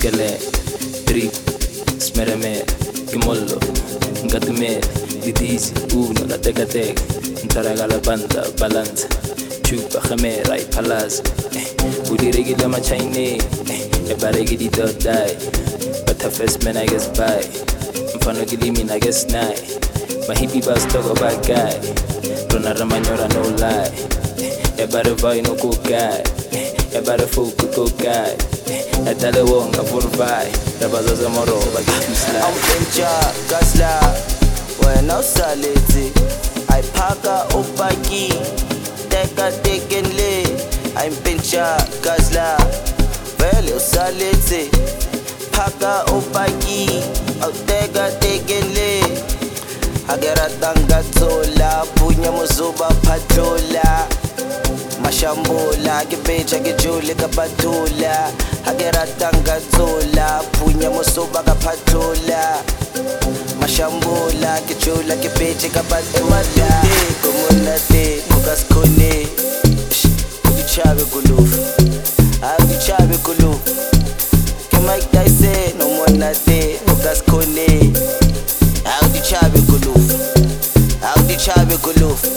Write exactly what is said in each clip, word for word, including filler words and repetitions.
Skele, drip, smereme, kimollo, ngatime, didisi, uno, la teca teca, ntaraga la banda, balanza, chupa, jamera, y palaza, udirigi la machaine, e baregi di dodai, but the first man I guess by, mfano gilimi I guess nine, my hippie bus talk about guy, rona ramanyora no lie, e bare vai no cook guy, e bare folk cook guy. Atale wonga furbai Rabazaza moro bakisla Ampencha gasla Wena usaleti Aipaka upaki Teka tekenle Ampencha gasla Vele usaleti Paka upaki Teka tekenle Agera tanga tola Punya muzuba patrola Mashambula, kibecha kijule kapatula Hagera tanga zola, punya musoba kapatula Mashambula, kijula kibecha kapatula Kumuna te, mukas kone Udichabe kulufu, udichabe kulufu Kemike Tyson, umuna te, mukas kone Udichabe kulufu, udichabe kulufu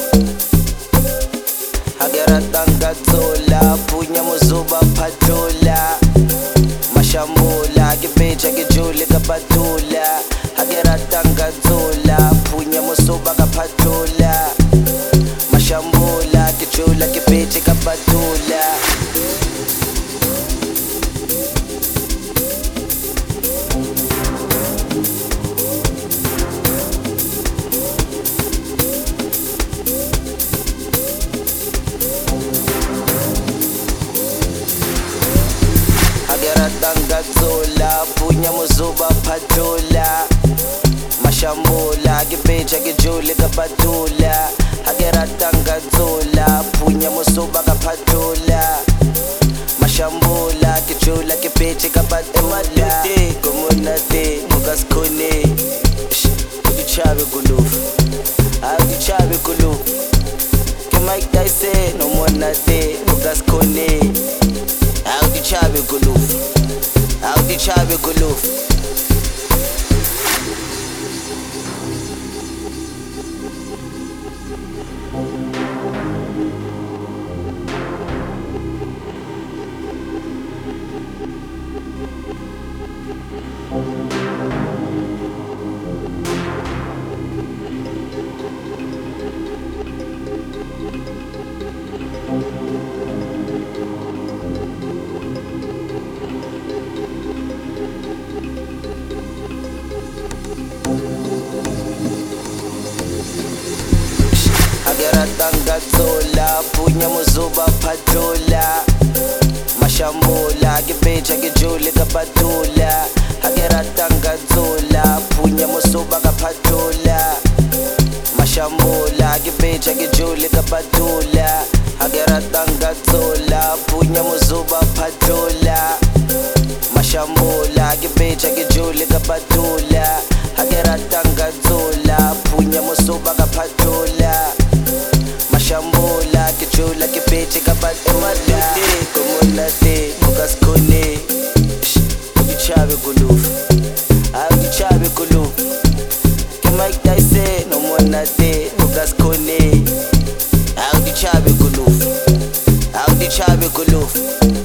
Hagera tanga zola, punya muzuba patrola Mashambula, kibecha kijule kapatula Hagera tanga zola, punya muzuba kapatula Mashambula, kijula kibecha kapatula Tanga zola, punya muzuba patrola Mashambula, kibecha kijule kapatula Hagera tanga zola, punya muzuba kapatula Mashambula, kijula kibecha kapatula Kumuna te, mukas kone Udichabe kulufu, udichabe kulufu Kemike Tyson, umuna te, mukas kone Udichabe kulufu Udichabe kulufu Hagera tanga zola, punya muzuba patrola Mashambula, kibecha kijule kapatula Hagera tanga zola, punya muzuba kapatula Mashambula, kibecha kijule kapatula Hagera tanga zola, punya muzuba patrola Mashambula, kibecha kijule kapatula Hagera tanga zola, punya muzuba kapatula Mashambula, kijula kibecha kapatula Kumuna te, mukas kone Udichabe kulufu, udichabe kulufu Kemike Tyson, umuna te, mukas kone Udichabe kulufu, udichabe kulufu